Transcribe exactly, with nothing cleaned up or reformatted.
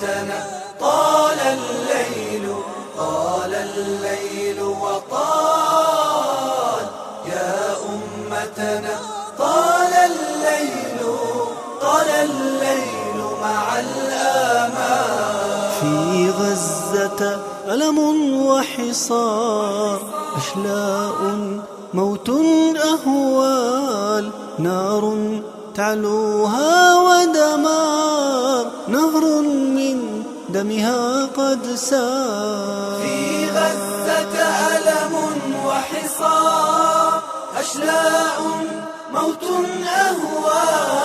أمتنا طال الليل طال الليل وطال، يا أمتنا طال الليل طال الليل مع الآمال. في غزة ألم وحصار، أشلاء موت أهوال، نار تعلوها ودمار، نهر من دمها قد سال. في غزة ألم وحصار، أشلاء موت أهوال،